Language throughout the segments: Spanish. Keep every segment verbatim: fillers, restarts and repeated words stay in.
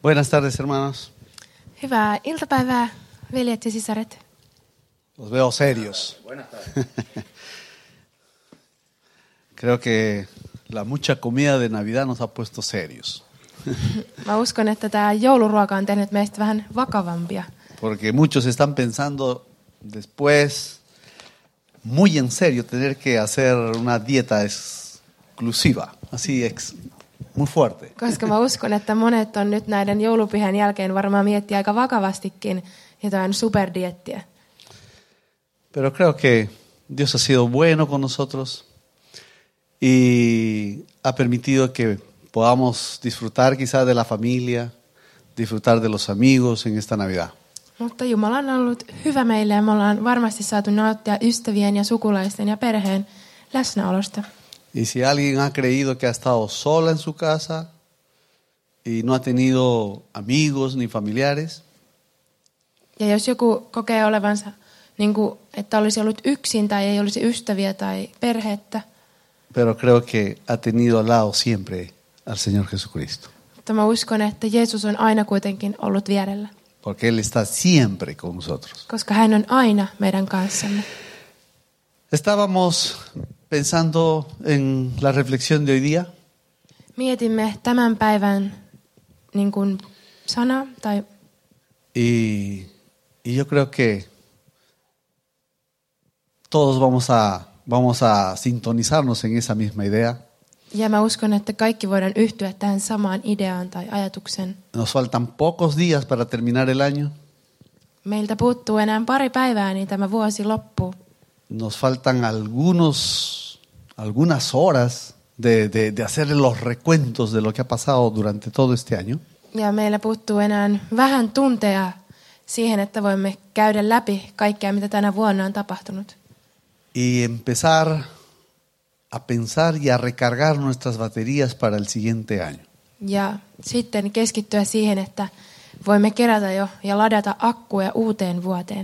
Buenas tardes, hermanos. Hyvää iltapäivää, veljet ja sisaret. Los veo serios. Buenas tardes. Creo que la mucha comida de Navidad nos ha puesto serios. Mä uskon, että tämä jouluruoka on tehnyt meistä vähän vakavampia. Porque muchos están pensando después, muy en serio, tener que hacer una dieta exclusiva, así ex, muy fuerte. Koska mä uskon, että monet on nyt näiden joulupyhän jälkeen varmaan miettiä aika vakavastikin jotain superdiettiä. Pero creo que Dios ha sido bueno con nosotros y ha permitido que podamos disfrutar quizás de la familia, disfrutar de los amigos en esta Navidad. Mutta Jumala on ollut hyvä meille ja me ollaan varmasti saatu nauttia ystävien ja sukulaisten ja perheen läsnäolosta. Y si alguien ha creído que ha estado sola en su casa y no ha tenido amigos ni familiares, Ja jos joku kokee olevansa, niin kuin, että olisi ollut yksin tai ei olisi ystäviä tai perhettä, pero creo que ha tenido al lado siempre al Señor Jesucristo. mutta mä uskon, että Jeesus on aina kuitenkin ollut vierellä. Porque Él está siempre con nosotros. Koska hän on aina meidän kanssamme. Estábamos pensando en la reflexión de hoy día. Mietimme tämän päivän niin kuin sana tai Y, y yo creo que todos vamos a, vamos a sintonizarnos en esa misma idea. ja mä uskon, että kaikki voidaan yhtyä tähän samaan ideaan tai ajatukseen. Nos faltan pocos días para terminar el año. Meiltä puuttuu enää pari päivää, niin tämä vuosi loppuu. Nos faltan algunos, algunas horas de, de, de hacer los recuentos de lo que ha pasado durante todo este año. Ja meillä puuttuu enää vähän tunteja siihen, että voimme käydä läpi kaikkea, mitä tänä vuonna on tapahtunut. Y empezar a pensar y a recargar nuestras baterías para el siguiente año. Ja sitten keskittyä siihen, että voimme kerätä jo ja ladata akkuja uuteen vuoteen.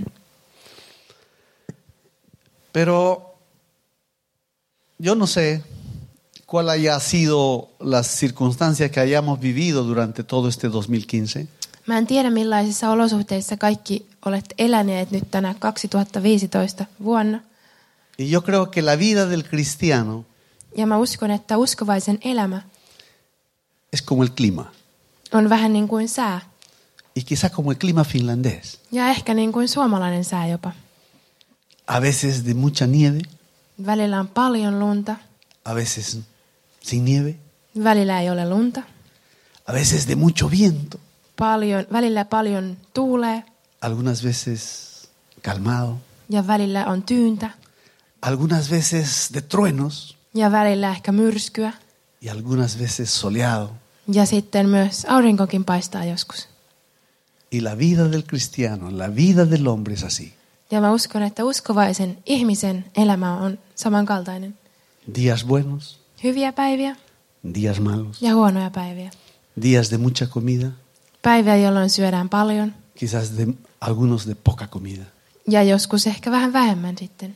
Pero yo no sé cuál haya sido las circunstancias que hayamos vivido durante todo este dos mil quince. Mä en tiedä, millaisissa olosuhteissa kaikki olette eläneet nyt tänä kaksituhattaviisitoista vuonna. Y yo creo que la vida del cristiano Ja mä uskon, että uskovaisen elämä es como el clima. on vähän niin kuin sää. Y quizá como el clima finlandés. Ja ehkä niin kuin suomalainen sää jopa. A veces de mucha nieve, Välillä on paljon lunta, a veces sin nieve, välillä ei ole lunta. a veces de mucho viento, Paljon, välillä paljon tuulee algunas veces calmado, ja välillä on tyyntä. algunas veces de truenos Ja välillä ehkä myrskyä. y algunas veces soleado. Ja sitten myös aurinkokin paistaa joskus. Y la vida del cristiano, la vida del hombre es así. Ja mä uskon, että uskovaisen ihmisen elämä on samankaltainen. Días buenos, Hyviä päiviä días malos, ja huonoja päiviä. días de mucha comida, Päiviä, jolloin syödään paljon quizás de algunos de poca comida. ja joskus ehkä vähän vähemmän sitten.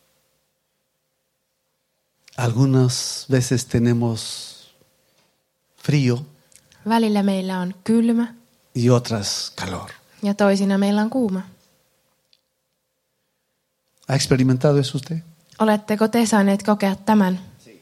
Algunas veces tenemos frío Välillä meillä on kylmä y otras calor. ja toisina meillä on kuuma. ¿Ha experimentado eso usted? Oletteko te saaneet kokea tämän?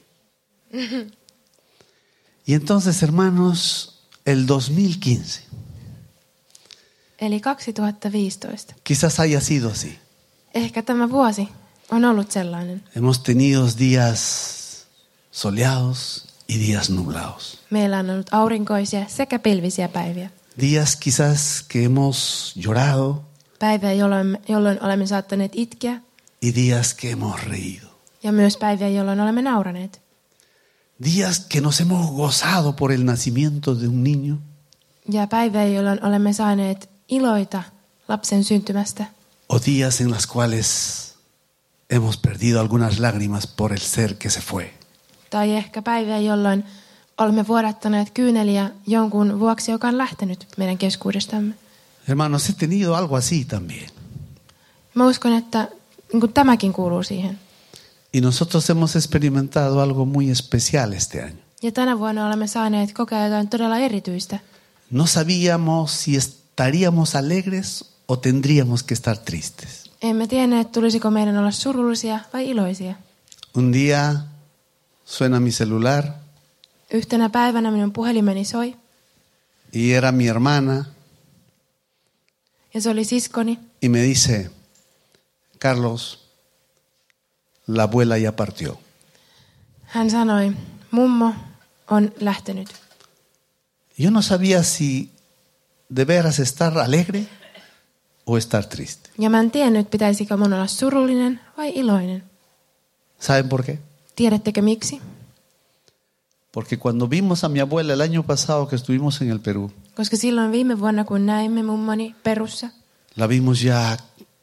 Y entonces, hermanos, el dos mil quince Eli kaksituhattaviisitoista. quizás haya sido así. Ehkä tämä vuosi on ollut sellainen. Hemos tenido días soleados y días nublados. Meillä on ollut aurinkoisia sekä pilvisiä päiviä. Días quizás que hemos llorado Päiviä, jolloin, jolloin olemme saattaneet itkeä y días que hemos reído. ja myös päiviä, jolloin olemme nauraneet. Días que nos hemos gozado por el nacimiento de un niño. Ja päiviä, jolloin olemme saaneet iloita lapsen syntymästä. O días en los cuales hemos perdido algunas lágrimas por el ser que se fue. Tai ehkä päiviä, jolloin olemme vuodattaneet kyyneliä jonkun vuoksi, joka on lähtenyt meidän keskuudestamme. Hermanos, he tenido algo así también. Mä uskon, että niin kuin tämäkin kuuluu siihen. Y nosotros hemos experimentado algo muy especial este año. Ja tänä vuonna olemme saaneet kokea jotain todella erityistä. no sabíamos si estaríamos alegres o tendríamos que estar tristes. Emme tienneet, tulisiko meidän olla surullisia vai iloisia. Un día suena mi celular Yhtenä päivänä minun puhelimeni soi y era mi hermana ja se oli siskoni. y me dice, Carlos, la abuela ya partió. Hän sanoi, mummo on lähtenyt. Yo no sabía si de veras estar alegre o estar triste. Ja mä en tiennyt, pitäisikö mun olla surullinen vai iloinen. ¿Saben por qué? Tiedättekö miksi? Porque cuando vimos a mi abuela el año pasado que estuvimos en el Perú, Koska silloin viime vuonna, kun näimme mummoni Perussa, la vimos ya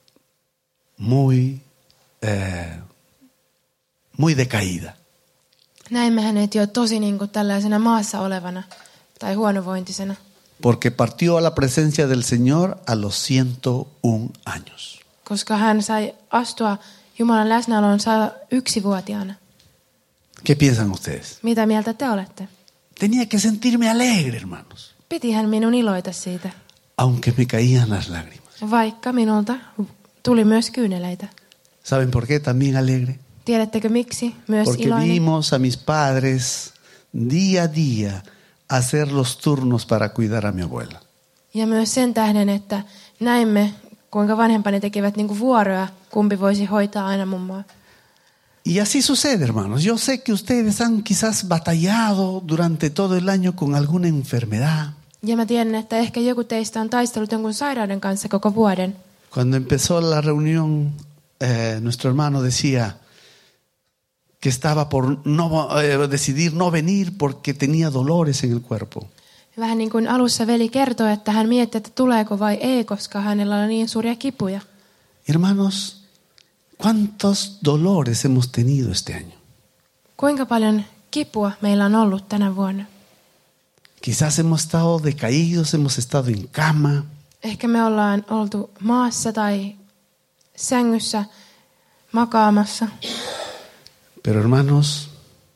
muy, eh, muy decaída. näimme hänet jo tosi niin kuin tällaisena maassa olevana tai huonovointisena. Porque partió a la presencia del Señor a los ciento un años. Koska hän sai astua Jumalan läsnäoloon saa yksivuotiaana. ¿Qué piensan ustedes? Mitä mieltä te olette? Tenía que sentirme alegre, hermanos, Pitihän minun iloita siitä, aunque me caían las lágrimas. vaikka minulta tuli myös kyyneleitä. ¿Saben por qué también alegre? Tiedättekö miksi? Myös Porque iloinen. vimos a mis padres día a día hacer los turnos para cuidar a mi abuela. Ja myös sen tähden, että näimme, kuinka vanhempani tekivät niinku vuoroja, kumpi voisi hoitaa aina mummoa. Y así sucede, hermanos. Yo sé que ustedes han quizás batallado durante todo el año con alguna enfermedad. Ja mä tiedän, että ehkä joku teistä on taistellut jonkun sairauden kanssa koko vuoden. Cuando empezó la reunión, eh, nuestro hermano decía que estaba por no, eh, decidir no venir porque tenía dolores en el cuerpo. Vähän niin kuin alussa veli kertoi, että hän mietti, että tuleeko vai ei, koska hänellä oli niin suuria kipuja. Hermanos, ¿cuántos dolores hemos tenido este año? Kuinka paljon kipua meillä on ollut tänä vuonna? Quizás hemos estado decaídos, hemos estado en cama. Ehkä me ollaan oltu maassa tai sängyssä makaamassa. Pero hermanos,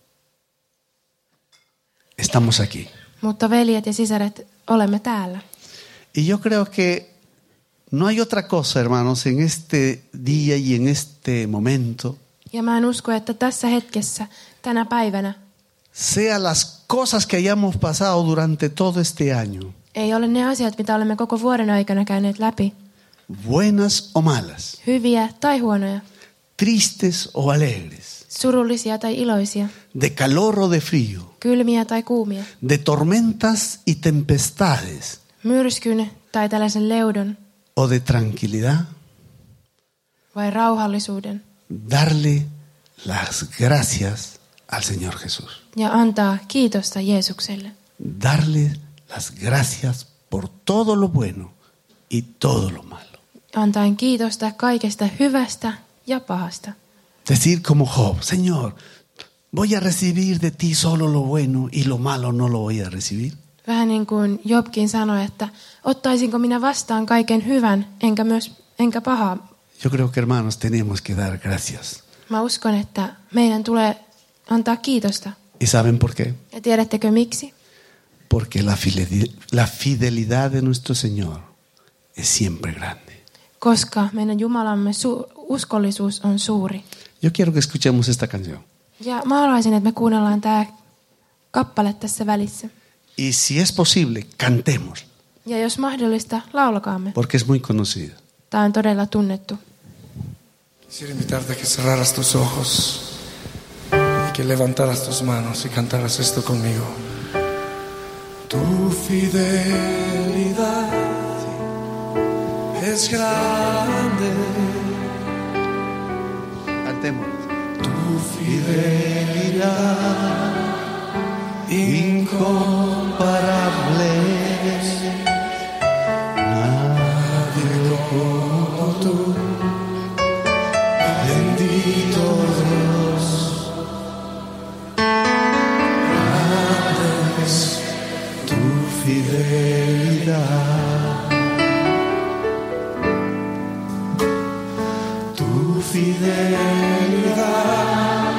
estamos aquí. Mutta veljet ja sisaret, olemme täällä. Y yo creo que no hay otra cosa, hermanos, en este día y en este momento, Ja mä en usko, että tässä hetkessä, tänä päivänä, sea las cosas que hayamos pasado durante todo este año, ei ole ne asiat, mitä olemme koko vuoden aikana käyneet läpi. buenas o malas, Hyviä tai huonoja. tristes o alegres, Surullisia tai iloisia. de calor o de frío, Kylmiä tai kuumia. de tormentas y tempestades, Myrskyn tai tällaisen leudon. o de tranquilidad, Vai rauhallisuuden. darle las gracias al Señor Jesús. Ja antaa kiitosta Jeesukselle. Darle las gracias por todo lo bueno y todo lo malo. Antaen kiitosta kaikesta hyvästä ja pahasta. Decir como Job, Señor, voy a recibir de ti solo lo bueno y lo malo no lo voy a recibir. Vähän niin kuin Jobkin sanoi, että ottaisinko minä vastaan kaiken hyvän, enkä myös enkä pahaa. Yo creo que, hermanos, tenemos que dar gracias. Mä uskon, että meidän tulee antaa kiitosta. ¿Y saben por qué? Ja tiedättekö miksi? Porque la fidelidad, la fidelidad de nuestro Señor es siempre grande. Koska meidän Jumalamme su- uskollisuus on suuri. Yo quiero que escuchemos esta canción. Ja mä haluaisin, että me kuunnellaan tämä kappale tässä välissä. Y si es posible, cantemos, Ja jos mahdollista, laulakaamme. porque es muy conocida. Tämä on todella tunnettu. Quisiera invitarte a que cerraras tus ojos y que levantaras tus manos y cantaras esto conmigo. Tu fidelidad es grande, Cantemos. tu fidelidad incomparable. Nadie como tú, bendito Dios. Grande es tu fidelidad. Tu fidelidad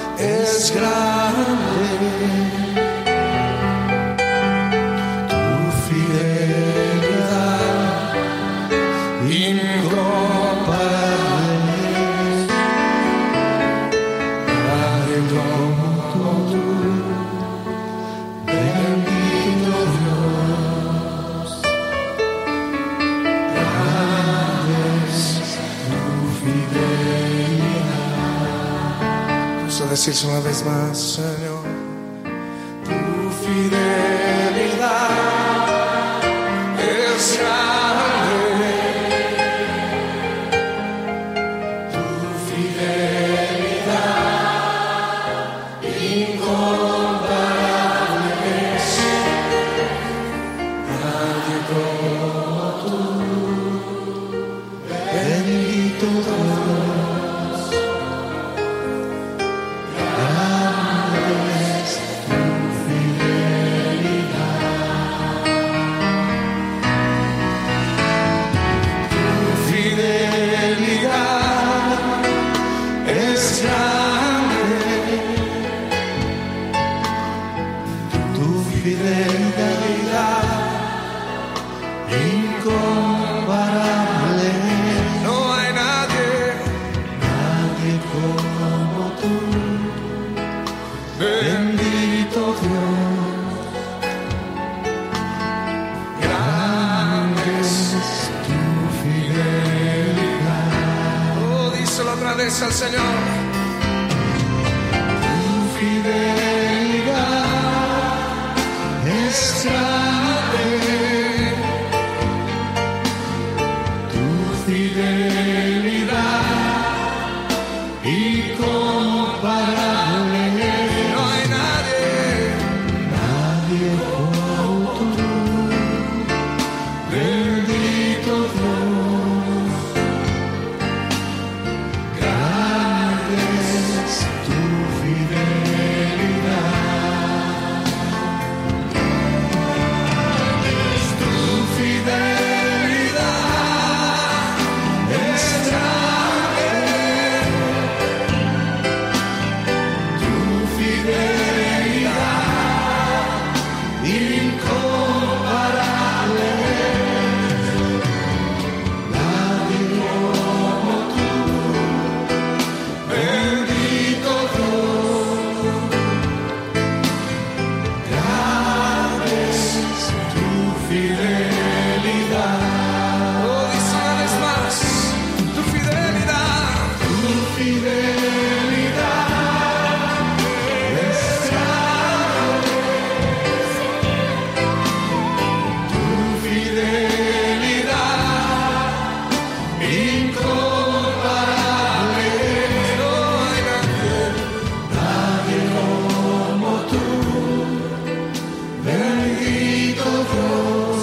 es grande. Tu decirse una vez más, Señor, tu fidelidad es grande, tu fidelidad incomparable es, nadie como tú, bendito Dios, grande es tu fidelidad, tu fidelidad es grande, tu fidelidad incomparable. No hay nadie, nadie como tú, bendito Dios, grande es tu fidelidad. Oh, díselo otra vez al Señor. Tu fidelidad es grande, tu fidelidad incomparable. No hay nadie, nadie como tú, bendito Dios, grande es tu fidelidad. Tu fidelidad es grande, tu fidelidad incomparable. Nadie como tú, bendito Dios, grande es tu fidelidad. Oh, dice una vez más, tu fidelidad, tu fidelidad es grande, tu fidelidad incomparable. No hay nadie, nadie como tú, bendito Dios,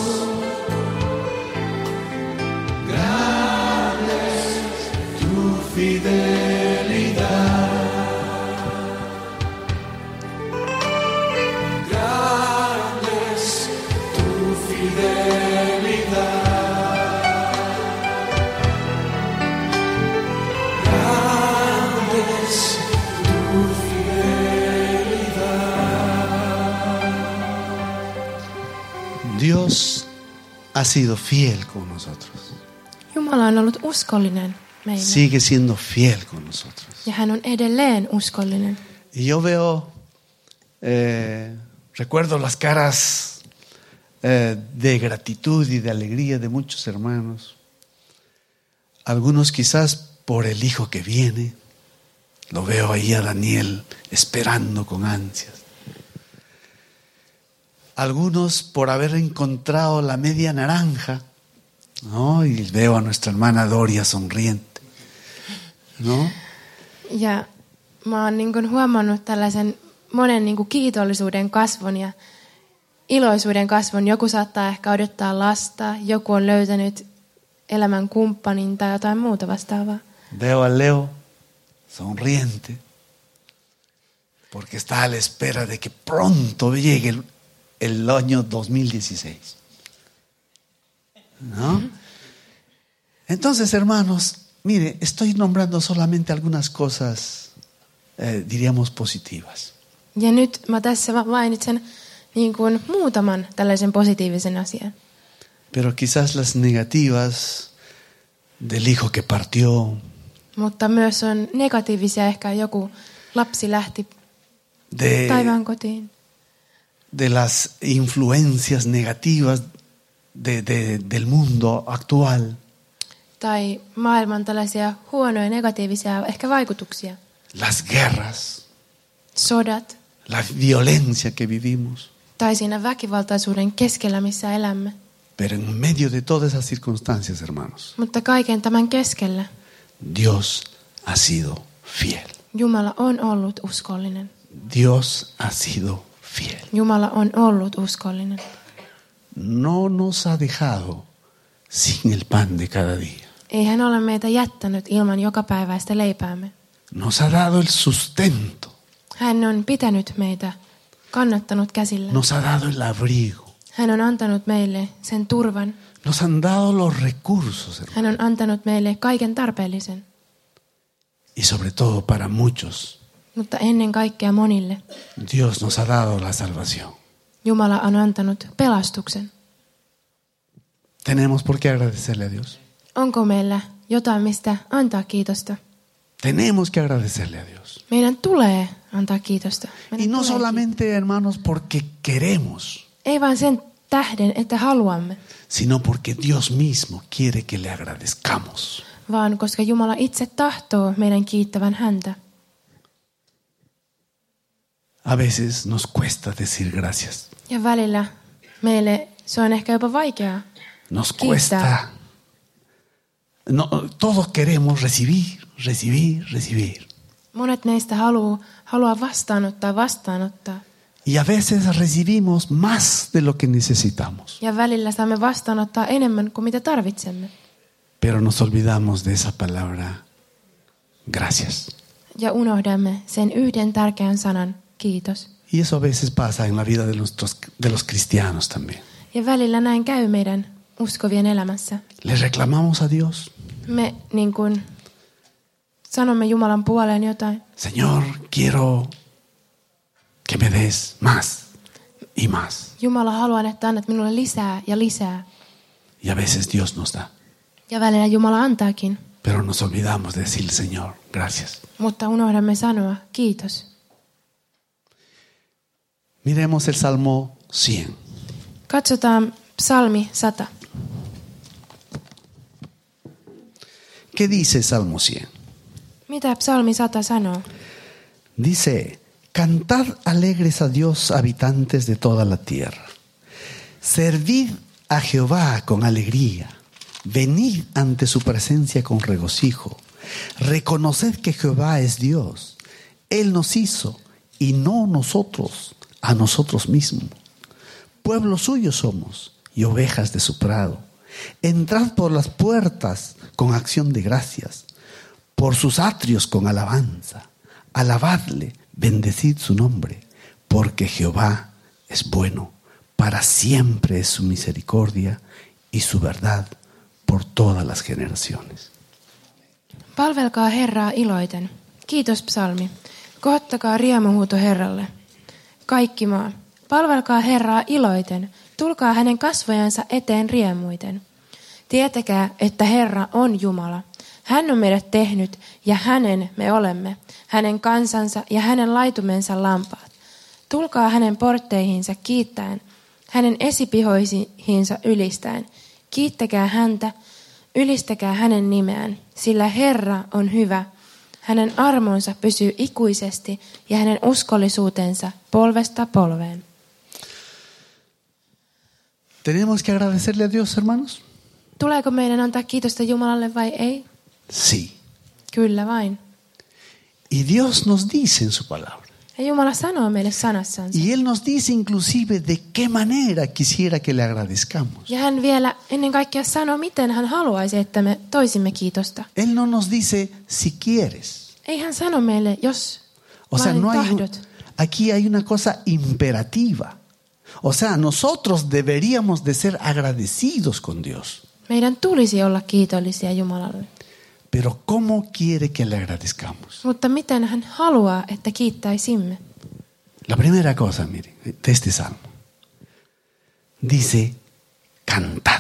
grande es tu fidelidad, grande es tu fidelidad, grande es tu fidelidad. Dios ha sido fiel con nosotros. Jumala on ollut uskollinen meille. Sigue siendo fiel con nosotros. Ja hän on edelleen uskollinen. Y yo veo, eh, recuerdo las caras eh, de gratitud y de alegría de muchos hermanos. Algunos quizás por el hijo que viene. Lo veo ahí a Daniel esperando con ansias. Algunos por haber encontrado la media naranja, ¿no? Y veo a nuestra hermana Doria sonriente, ¿no? Ja mä oon niin kuin huomannut tällaisen monen niin kuin kiitollisuuden kasvun ja iloisuuden kasvun. Joku saattaa ehkä odottaa lasta, joku on löytänyt elämän kumppanin tai jotain muuta vastaavaa. Veo a Leo sonriente, porque está a la espera de que pronto llegue el, el año dos mil dieciséis. ¿No? Entonces, hermanos, mire, estoy nombrando solamente algunas cosas, eh, diríamos, positivas. Ja nyt mä tässä vaan mainitsen niin kuin muutaman tällaisen positiivisen asian. Pero quizás las negativas del hijo que partió, Mutta myös on negatiivisia, ehkä joku lapsi lähti de, taivaan kotiin. de las influencias negativas de, de, del mundo actual. Tai maailman tällaisia huonoja, negatiivisia ehkä vaikutuksia. Las guerras, sodat la violencia que vivimos. tai siinä väkivaltaisuuden keskellä, missä elämme. Pero en medio de todas esas circunstancias, hermanos, Mutta kaiken tämän keskellä Dios ha sido fiel. Jumala on ollut uskollinen. Dios ha sido fiel. Jumala on ollut uskollinen. No nos ha dejado sin el pan de cada día. Ei hän ole meitä jättänyt ilman jokapäiväistä leipäämme. Nos ha dado el sustento. Hän on pitänyt meitä, kannattanut käsillä. Nos ha dado el abrigo. Hän on antanut meille sen turvan. Nos han dado los recursos, hermanos. Hän on antanut meille kaiken tarpeellisen. Y sobre todo para muchos, Mutta ennen kaikkea monille Dios nos ha dado la salvación. Jumala on antanut pelastuksen. Tenemos por qué agradecerle a Dios. Onko meillä jotain, mistä antaa kiitosta? Tenemos que agradecerle a Dios. Meidän tulee antaa kiitosta. Meidän Y no tulee solamente, hermanos, porque queremos, kiittää. Ei vain sen tähden, että haluamme, sino porque Dios mismo quiere que le agradezcamos. vaan koska Jumala itse tahtoo meidän kiittävän häntä. A veces nos cuesta decir gracias. Ja välillä meille se on ehkä jopa vaikeaa. Nos Quizá. cuesta. No, todos queremos recibir, recibir, recibir. Monet meistä haluaa, haluaa vastaanottaa, vastaanottaa. Y a veces recibimos más de lo que necesitamos. Ja välillä saamme vastaanottaa enemmän kuin mitä tarvitsemme. Pero nos olvidamos de esa palabra, gracias. Ja unohdamme sen yhden tärkeän sanan, kiitos. Y eso a veces pasa en la vida de, nuestros, de los cristianos también. Ja välillä näin käy meidän uskovien elämässä. Le reclamamos a Dios. Me niin kuin sanomme Jumalan puoleen jotain. Señor, quiero que me des más y más. Jumala haluaa, että annat minulle lisää ja lisää. Y a veces Dios nos da. Ja välillä Jumala antaakin. Pero nos olvidamos de decirle, Señor, gracias. Mutta unohdamme sanoa kiitos. Miremos el Salmo cien. Katsotaan psalmi sata. ¿Qué dice Salmo cien? Mitä psalmi sata sanoo? Dice, cantad alegres a Dios, habitantes de toda la tierra. Servid a Jehová con alegría. Venid ante su presencia con regocijo. Reconoced que Jehová es Dios. Él nos hizo y no nosotros a nosotros mismos. Pueblo suyo somos y ovejas de su prado. Entrad por las puertas con acción de gracias, por sus atrios con alabanza. Alabadle, bendecid su nombre, porque Jehová es bueno. Para siempre es su misericordia y su verdad por todas las generaciones. Palvelkaa Herraa iloiten. Kiitos psalmi. Kohottakaa riemuhuuto Herralle. Kaikki maa. Palvelkaa Herraa iloiten. Tulkaa hänen kasvojensa eteen riemuiten. Tietäkää, että Herra on Jumala. Hän on meidät tehnyt ja hänen me olemme. Hänen kansansa ja hänen laitumensa lampaat. Tulkaa hänen portteihinsa kiittäen. Hänen esipihoihinsa ylistäen. Kiittäkää häntä. Ylistäkää hänen nimeään, sillä Herra on hyvä. Hänen armonsa pysyy ikuisesti ja hänen uskollisuutensa polvesta polveen. ¿Tenemos que agradecerle a Dios, hermanos? Tuleeko meidän antaa kiitosta Jumalalle vai ei? Sí. Kyllä vain. Y Dios nos dice en su palabra. Ja Jumala sanoo meille sanassansa. Y Él nos dice inclusive de qué manera quisiera que le agradezcamos. Ja hän vielä ennen kaikkea sanoo, miten hän haluaisi, että me toisimme kiitosta. Él no nos dice si quieres. Ei hän sano meille, jos O sea, vain no hay, tahdot. aquí hay una cosa imperativa. O sea, nosotros deberíamos de ser agradecidos con Dios. Meidän tulisi olla kiitollisia Jumalalle. Pero ¿cómo quiere que le agradezcamos? Mutta miten hän haluaa, että kiittäisimme? La primera cosa, miren, de este salmo. Dice, cantad,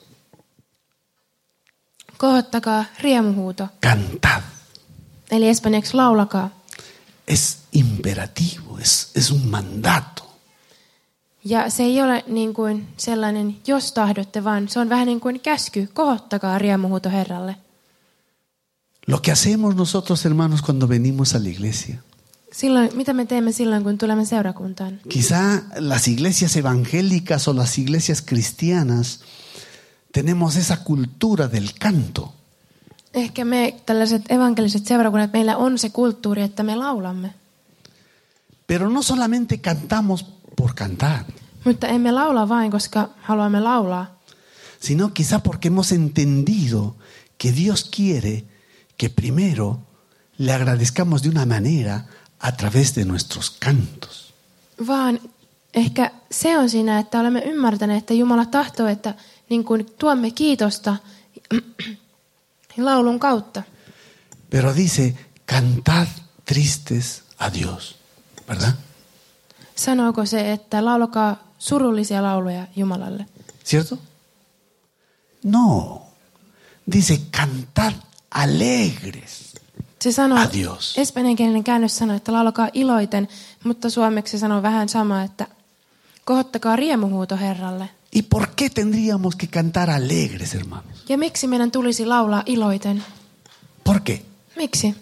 Kohottakaa riemuhuuto. cantad. Eli espanjaksi laulakaa. Es imperativo, es, es un mandato. Ja se ei ole niin kuin sellainen, jos tahdotte, vaan se on vähän niin kuin käsky. Kohottakaa riemuhuuto Herralle. Lo que hacemos nosotros, hermanos, cuando venimos a la iglesia, Silloin, mitä me teemme silloin, kun tulemme seurakuntaan? Quizá las iglesias evangélicas o las iglesias cristianas tenemos esa cultura del canto. Ehkä me tällaiset evankeliset seurakunnat, meillä on se kulttuuri, että me laulamme. Pero no solamente cantamos por cantar, Mutta emme laula vain, koska haluamme laulaa, sino quizá porque hemos entendido que Dios quiere que primero le agradezcamos de una manera a través de nuestros cantos. vaan ehkä se on siinä, että olemme ymmärtäneet, että Jumala tahtoo, että niin kuin tuomme kiitosta laulun kautta. Pero dice, cantad tristes a Dios, ¿verdad? Sanooko se, että laulakaa surullisia lauluja Jumalalle? ¿Cierto? No. Dice, cantad alegres Se sanoo, a Dios. espanjankielinen käännös sanoo, että laulakaa iloiten, mutta suomeksi se sanoo vähän samaa, että kohottakaa riemuhuuto Herralle. ¿Y por qué tendríamos que cantar alegres, hermanos? Ja miksi meidän tulisi laulaa iloiten? ¿Por qué? Miksi?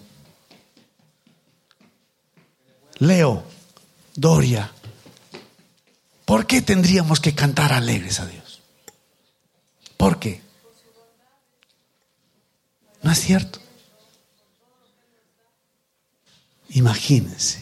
Leo, Doria, ¿por qué tendríamos que cantar alegres a Dios? ¿Por qué? ¿No es cierto? Imagínense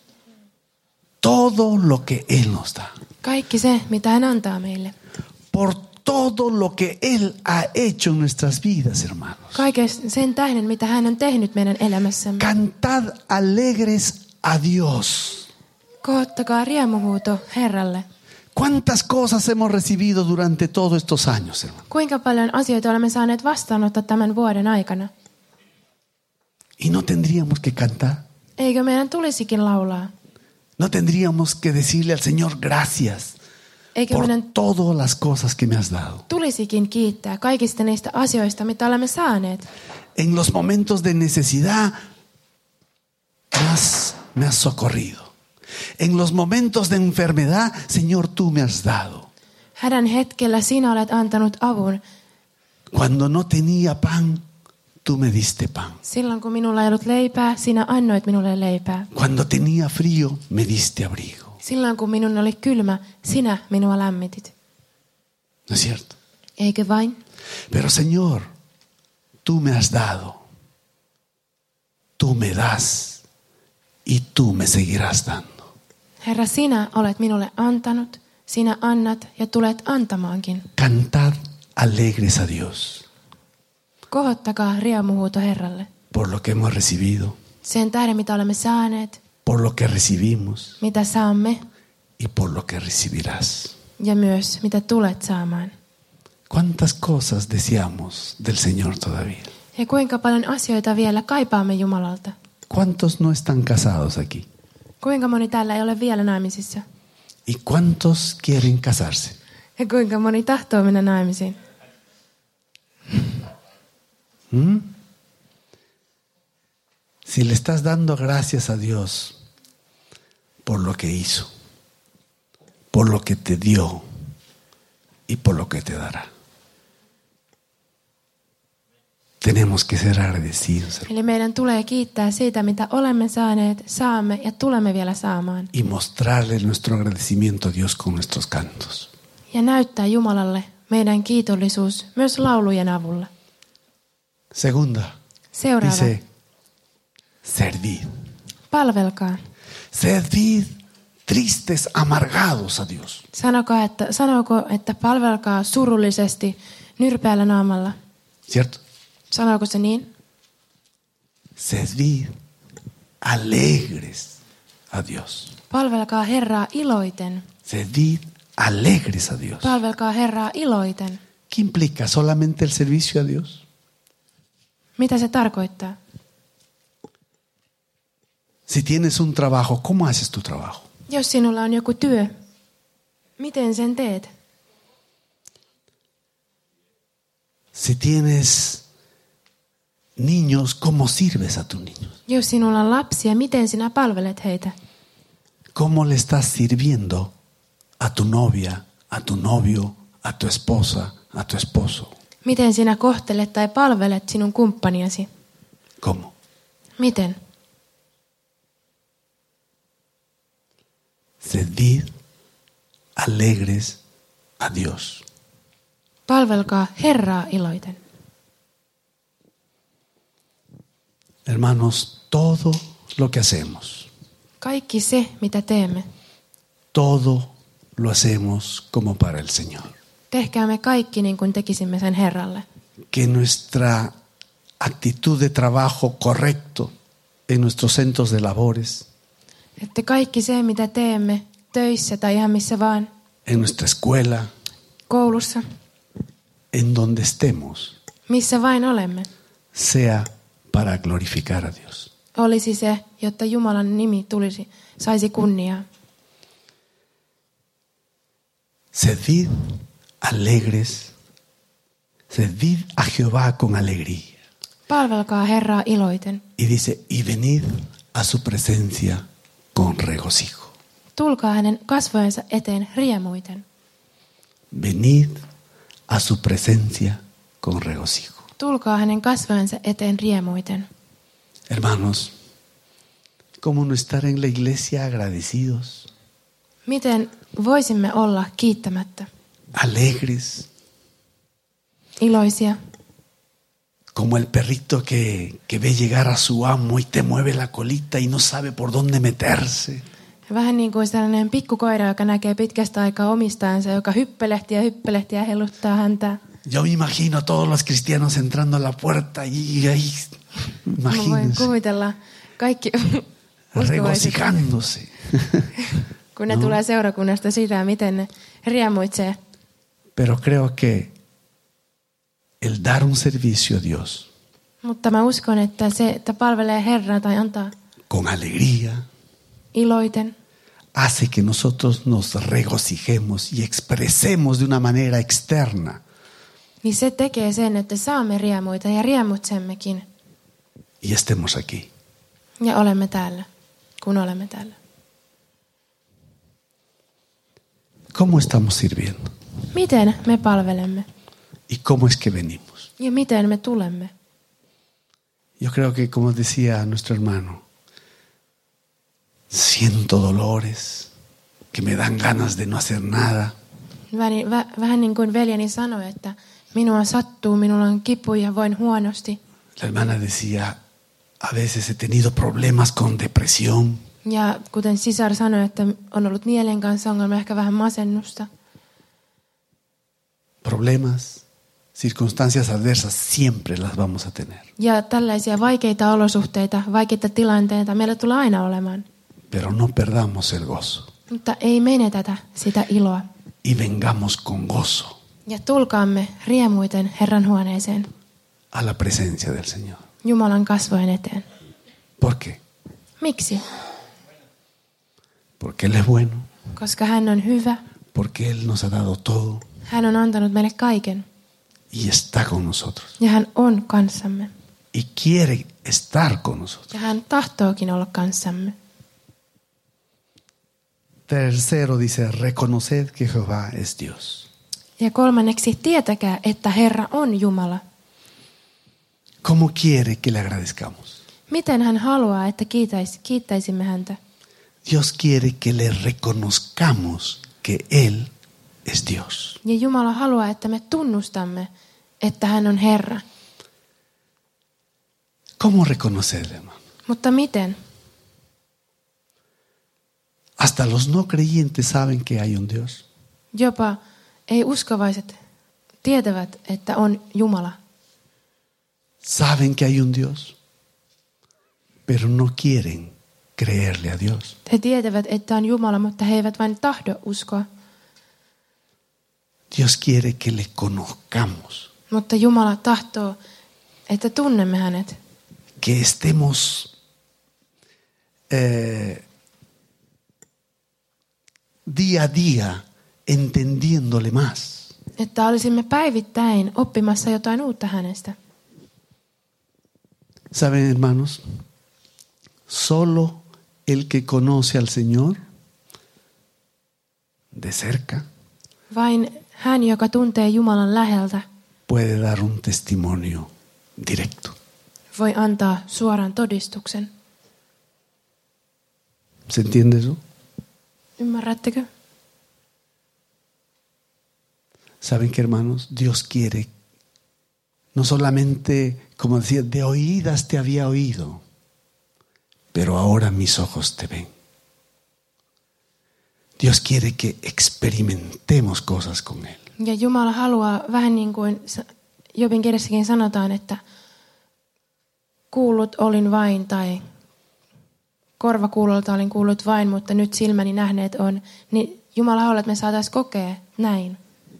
todo lo que Él nos da, Kaikki se, mitä hän antaa meille. por todo lo que Él ha hecho en nuestras vidas, hermanos. Kaiken sen tähden, mitä hän on tehnyt meidän elämässämme. Cantad alegres a Dios. Kohottakaa riemuhuuto Herralle. ¿Cuántas cosas hemos recibido durante todos estos años, hermano? Kuinka paljon asioita olemme saaneet vastaanottaa tämän vuoden aikana? Y no tendríamos que cantar. Eikö meidän tulisikin laulaa? No tendríamos que decirle al Señor gracias Eikö por meidän todas las cosas que me has dado. tulisikin kiittää kaikista niistä asioista, mitä olemme saaneet? En los momentos de necesidad me has, me has socorrido. En los momentos de enfermedad, Señor, tú me has dado. Hädän hetkellä sinä olet antanut avun. Cuando no tenía pan, tú me diste pan. Silloin kun minulla ei ollut leipää, sinä annoit minulle leipää. Cuando tenía frío, me diste abrigo. Silloin kun minun oli kylmä, sinä minua lämmitit. ¿No es cierto? Eikö vain? Pero Señor, tú me has dado. Tú me das y tú me seguirás dando. Herra, sinä olet minulle antanut, sinä annat ja tulet antamaankin. Cantad alegres a Dios Kohottakaa riemuhuuto Herralle. por lo que hemos recibido, Sen tähden, mitä olemme saaneet, por lo que recibimos mitä saamme y por lo que recibirás. ja myös mitä tulet saamaan. ¿Cuántas cosas deseamos del Señor todavía? Ja kuinka paljon asioita vielä kaipaamme Jumalalta. ¿Cuántos no están casados aquí? Kuinka moni täällä ei ole vielä naimisissa. ¿Y cuántos quieren casarse? Ja kuinka moni tahtoo mennä naimisiin. ¿Mm? Si le estás dando gracias a Dios por lo que hizo, por lo que te dio y por lo que te dará. Tenemos que ser agradecidos Eli meidän tulee kiittää siitä, mitä olemme saaneet, saamme ja tulemme vielä saamaan. y mostrarle nuestro agradecimiento a Dios con nuestros cantos. Ja näyttää Jumalalle meidän kiitollisuus myös laulujen avulla. Segunda, Seuraava. dice, servid. Palvelkaa. Servid tristes, amargados a Dios. Sanokaa, että, sanooko, että palvelkaa surullisesti nyrpeällä naamalla. ¿Cierto? Sanooko se niin? Servid alegres a Dios. Palvelkaa Herraa iloiten. Servid alegres a Dios. Palvelkaa Herraa iloiten. ¿Qué implica? ¿Solamente el servicio a Dios? Mitä se tarkoittaa? Si tienes un trabajo, ¿cómo haces tu trabajo? Jos sinulla on joku työ, miten sen teet? Si tienes niños, ¿cómo sirves a tus niños? Jos sinulla on lapsia, miten sinä palvelet heitä? ¿Cómo le estás sirviendo a tu novia, a tu novio, a tu esposa, a tu esposo? Miten sinä kohtelet tai palvelet sinun kumppaniasi? ¿Cómo? Miten? Servid alegres a Dios. Palvelkaa Herraa iloiten. Hermanos, todo lo que hacemos, Kaikki se, mitä teemme, todo lo hacemos como para el Señor. tehkäämme kaikki niin kuin tekisimme sen Herralle. Que nuestra actitud de trabajo correcto en nuestros centros de labores, Että kaikki se, mitä teemme töissä tai ihan missä vaan, en nuestra escuela, koulussa, en donde estemos, missä vain olemme, sea para glorificar a Dios. olisi se, jotta Jumalan nimi tulisi, saisi kunniaa. Servid alegres, servid a Jehová con alegría. Palvelkaa Herraa iloiten. Y dice, y venid a su presencia con regocijo. Tulkaa hänen kasvojensa eteen riemuiten. Venid a su presencia con regocijo. Tulkaa hänen kasvojensa eteen riemuiten. Hermanos, ¿cómo no estar en la iglesia agradecidos, Miten voisimme olla kiittämättä, alegres, iloisia, como el perrito que, que ve llegar a su amo y te mueve la colita y no sabe por dónde meterse? vähän niin kuin sellainen pikkukoira, joka näkee pitkästä aikaa omistajansa, joka hyppelehtii ja hyppelehtii ja helluttaa häntä. Yo me imagino a todos los cristianos entrando a la puerta y ahí, Mä voin imagínense, kuvitella kaikki uskovaiset, regocijándose. kun ne No. tulee seurakunnasta sitä, miten ne riemuitsee. Pero creo que el dar un servicio a Dios Mutta mä uskon, että se, että palvelee Herraa tai antaa con alegría iloiten, hace que nosotros nos regocijemos y expresemos de una manera externa niin se tekee sen, että saamme riemuita ja riemutsemmekin. y estemos aquí. Ja olemme täällä, kun olemme täällä. ¿Cómo estamos sirviendo? Miten me palvelemme ¿Y cómo es que venimos? ja miten me tulemme? Yo creo que, como decía nuestro hermano, siento dolores que me dan ganas de no hacer nada. Väni, vä, vähän niin kuin veljeni sanoi, että minua sattuu, minulla on kipu ja voin huonosti. La hermana decía, a veces he tenido problemas con depresión. Ja kuten sisar sanoi, että on ollut mielen kanssa ongelma, ehkä vähän masennusta. Problemas, circunstancias adversas, siempre las vamos a tener. Ja tällaisia vaikeita olosuhteita, vaikeita tilanteita meillä tulee aina olemaan. Pero no perdamos el gozo Mutta ei menetetä sitä iloa. y vengamos con gozo Ja tulkaamme riemuiten Herran huoneeseen, a la presencia del Señor. Jumalan kasvojen eteen. ¿Por qué? Miksi? Porque Él es bueno, Koska hän on hyvä, porque Él nos ha dado todo hän on antanut meille kaiken y está con nosotros. ja hän on kanssamme. Y quiere estar con nosotros. Ja hän tahtookin olla kanssamme. Tercero dice, reconoced que Jehová es Dios. Ja kolmanneksi, tietäkää, että Herra on Jumala. ¿Cómo quiere que le agradezcamos? Miten hän haluaa, että kiitäis, kiittäisimme häntä? Dios quiere que le reconozcamos que Él es Dios. Ja Jumala haluaa, että me tunnustamme, että hän on Herra. ¿Cómo reconocerle, hermano? Mutta miten? Hasta los no creyentes saben que hay un Dios. Jopa ei-uskovaiset tietävät, että on Jumala. Saben que hay un Dios, pero no quieren creerle a Dios. He tietävät, että on Jumala, mutta he eivät vain tahdo uskoa. Dios quiere que le conozcamos, Mutta Jumala tahtoo, että tunnemme hänet. que estemos eh, día a día entendiéndole más. Että olisimme päivittäin oppimassa jotain uutta hänestä. ¿Saben, hermanos? Solo el que conoce al Señor de cerca Vain hän, joka tuntee Jumalan läheltä, puede dar un testimonio directo. voi antaa suoran todistuksen. ¿Se entiende eso? Ymmärrättekö? ¿Saben qué, hermanos? Dios quiere, no solamente, como decía, de oídas te había oído, pero ahora mis ojos te ven. Dios quiere que experimentemos cosas con Él. Ja Jumala haluaa vähän niin kuin Jobin kirjassakin sanotaan, että kuullut olin vain tai korvakuulolta olin kuullut vain, mutta nyt silmäni nähneet on. Niin Jumala haluaa, että me saataisiin kokea näin.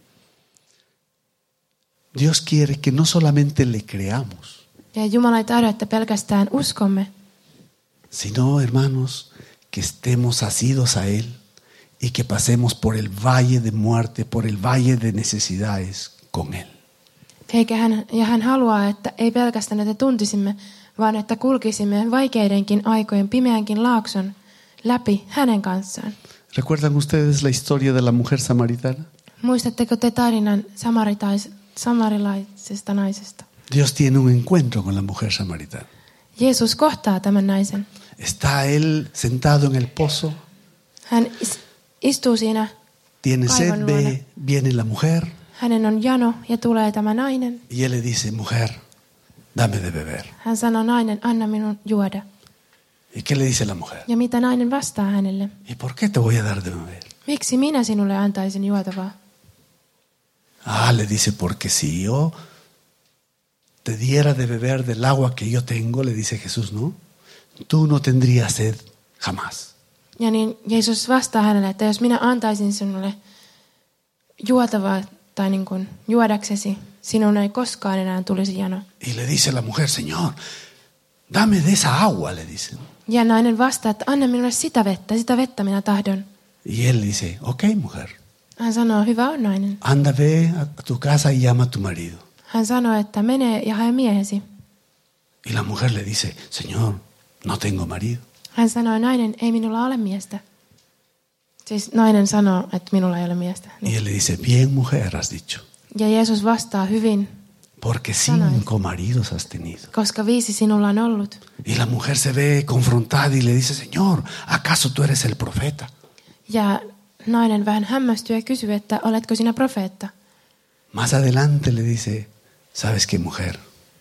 Dios quiere que no solamente le creamos, Ja Jumala ei tahdo, että pelkästään uskomme, sino, hermanos, que estemos asidos a Él y que pasemos por el valle de muerte, por el valle de necesidades con Él. Eikä hän, ja hän haluaa, että ei pelkästään että tuntisimme, vaan että kulkisimme vaikeidenkin aikojen pimeänkin laakson läpi hänen kanssaan. ¿Recuerdan ustedes la historia de la mujer samaritana? Muistatteko te tarinan samaritais, samarilaisesta naisesta? Dios tiene un encuentro con la mujer samaritana. Jeesus kohtaa tämän naisen. Está él sentado en el pozo, Hän is- istuu siinä, tiene sed, Aivan ve, luona. viene la mujer hänen on jano ja tulee tämä nainen. y él le dice, mujer, dame de beber. Hän sanoo, nainen, anna minun juoda. ¿Y qué le dice la mujer? Ja mitä nainen vastaa hänelle? ¿Y por qué te voy a dar de beber? Miksi minä sinulle antaisin juotavaa? Ah, le dice, porque si yo te diera de beber del agua que yo tengo, le dice Jesús, ¿no? Tú no tendrías sed jamás. Ja niin Jeesus vastaa hänelle, että jos minä antaisin sinulle juotavaa tai niin kuin juodaksesi, sinun ei koskaan enää tulisi jano. Y le dice la mujer, Señor, dame de esa agua, le dice. Ja nainen vastaa, että anna minulle sitä vettä, sitä vettä minä tahdon. Y él dice, ok, mujer, Hän sanoo, hyvä on nainen. anda, ve a tu casa y llama a tu marido. Hän sanoo, että mene ja hae miehesi. Y la mujer le dice, Señor, no tengo marido. Hän sanoi, nainen, ei minulla ole miestä. Siis nainen sanoo, että minulla ei ole miestä. Y él le dice, bien, mujer, has dicho, Ja Jeesus vastaa hyvin, porque cinco maridos has tenido. koska viisi sinulla on ollut. Y la mujer se ve confrontada y le dice, Señor, ¿acaso tú eres el profeta? Ja nainen vähän hämmästyy ja kysyy, että oletko sinä profeetta? Más adelante le dice, ¿sabes qué, mujer?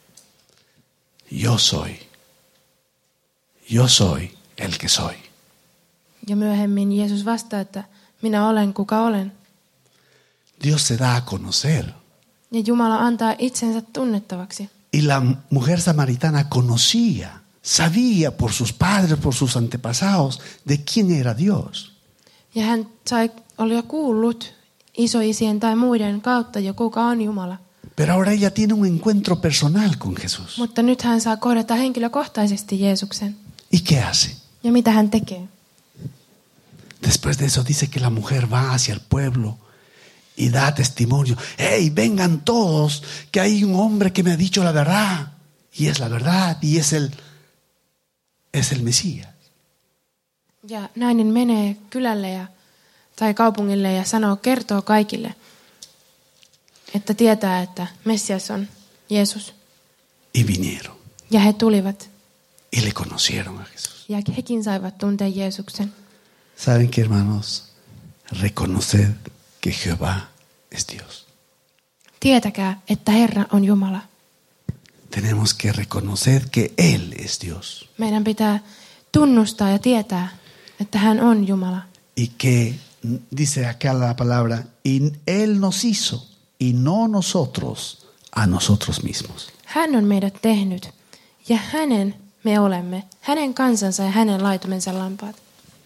Yo soy. Yo soy el que soy. Ja myöhemmin Jeesus vastaa, että minä olen kuka olen. Dios se da a conocer. Ja Jumala antaa itsensä tunnettavaksi. Y la mujer samaritana conocía, sabía por sus padres, por sus antepasados, de quién era Dios. Ja hän sai, oli jo kuullut isoisien tai muiden kautta jo kuka on Jumala. Pero ahora ella tiene un encuentro personal con Jesús. Mutta nyt hän saa kohdata henkilökohtaisesti Jeesuksen. ¿Y qué hace? Ja mitä hän tekee? Después de eso dice que la mujer va hacia el pueblo y da testimonio. ¡Hey, vengan todos! Que hay un hombre que me ha dicho la verdad. Y es la verdad. Y es el, es el Mesías. Ja nainen menee kylälle ja, tai kaupungille ja sanoo, kertoo kaikille, että tietää, että Messias on Jeesus. Y vinieron. Ja he tulivat. Y le conocieron a Jesús. Ja hekin saivat tuntea Jeesuksen. ¿Saben qué, hermanos? Reconoced que Jehová es Dios. Tietäkää, että Herra on Jumala. Tenemos que reconocer que Él es Dios. Meidän pitää tunnustaa ja tietää, että hän on Jumala. Y que, dice acá la palabra, y Él nos hizo, y no nosotros a nosotros mismos. Hän on meidät tehnyt, ja hänen me olemme, hänen kansansa ja hänen laitumensa lampaat.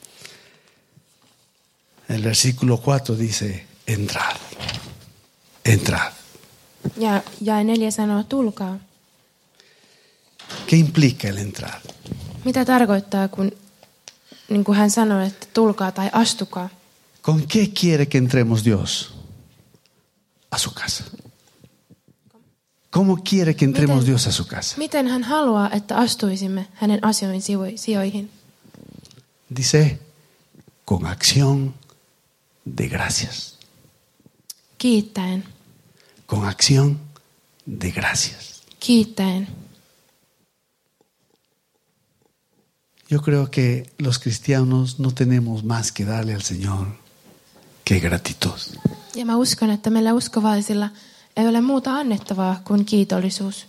El versículo cuatro dice, entrad, entrad. Ja jae neljä sanoo, tulkaa. ¿Qué implica el entrar? Mitä tarkoittaa, kun niin kuin hän sanoi, että tulkaa tai astukaa? ¿Con qué quiere que entremos Dios? A su casa. ¿Cómo quiere que entremos Miten- Dios a su casa? Miten hän haluaa, että astuisimme hänen asioihin sivu- sijoihin? Dice, con acción de gracias. Kiittäen, Con acción de gracias. kiittäen. Yo creo que los cristianos no tenemos más que darle al Señor que gratitud. Ja mä uskon, että meillä uskovaisilla ei ole muuta annettavaa kuin kiitollisuus.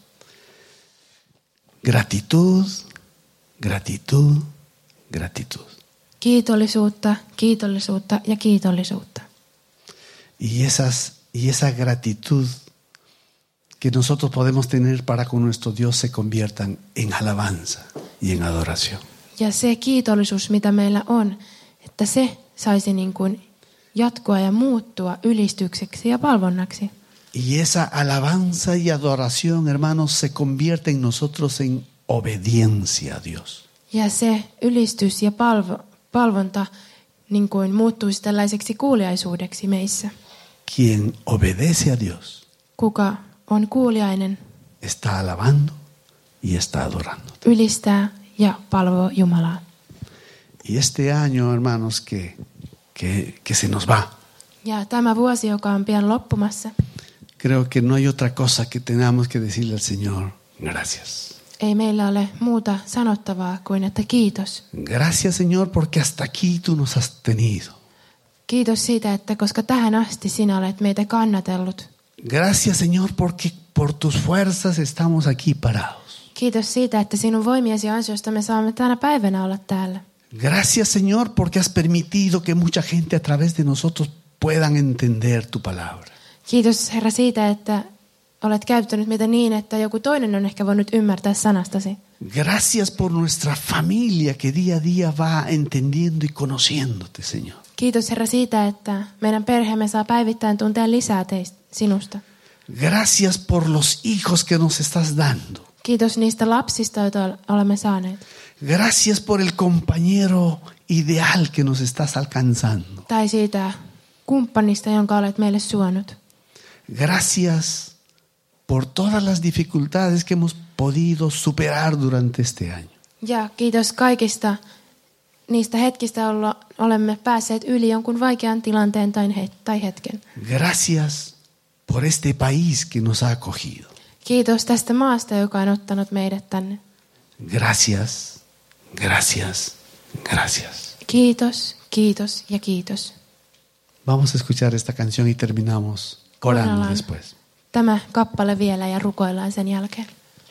Gratitud, gratitud, gratitud. Kiitollisuutta, kiitollisuutta ja kiitollisuutta. Y, esas, y esa gratitud que nosotros podemos tener para con nuestro Dios se conviertan en alabanza y en adoración. Ja se kiitollisuus, mitä meillä on, että se saisi niin kuin jatkua ja muuttua ylistykseksi ja palvonnaksi. Y esa alabanza y adoración, hermanos, se convierte en nosotros en obediencia a Dios. Ja se ylistys ja palvo, palvonta niin kuin muuttuisi tällaiseksi kuuliaisuudeksi meissä. Quien obedece a Dios Kuka on kuuliainen, está alabando y está adorando. ylistää ja palvoo Jumalaa. Y este año, hermanos, que, que, que se nos va, Ja tämä vuosi, joka on pian loppumassa, creo que no hay otra cosa que tengamos que decirle al Señor, gracias. ei meillä ole muuta sanottavaa kuin, että kiitos. Gracias, Señor, porque hasta aquí tú nos has tenido. Kiitos siitä, että koska tähän asti sinä olet meitä kannatellut. Gracias, Señor, porque por tus fuerzas estamos aquí parados. Kiitos siitä, että sinun voimiesi ansiosta me saamme tänä päivänä olla täällä. Gracias, Señor, porque has permitido que mucha gente a través de nosotros puedan entender tu palabra. Kiitos, Herra, siitä, että olet käyttänyt meitä niin, että joku toinen on ehkä voinut ymmärtää sanastasi. Gracias por nuestra familia que día a día va entendiendo y conociéndote, Señor. Kiitos, Herra, siitä, että meidän perheemme saa päivittäin tuntea lisää teistä, sinusta. Gracias por los hijos que nos estás dando. Kiitos niistä lapsista, joita olemme saaneet. Gracias por el compañero ideal que nos estás alcanzando. Tai siitä kumppanista, jonka olet meille suonut. Gracias por todas las dificultades que hemos podido superar durante este año. Ja kiitos kaikista niistä hetkistä, joilla olemme päässeet yli jonkun vaikean tilanteen tai hetken. Gracias por este país que nos ha acogido. Kiitos tästä maasta, joka on ottanut meidät tänne. Gracias, gracias, gracias. Kiitos, kiitos ja kiitos. Vamos a escuchar esta canción y terminamos orando después. Tämä kappale vielä ja rukoillaan sen jälkeen.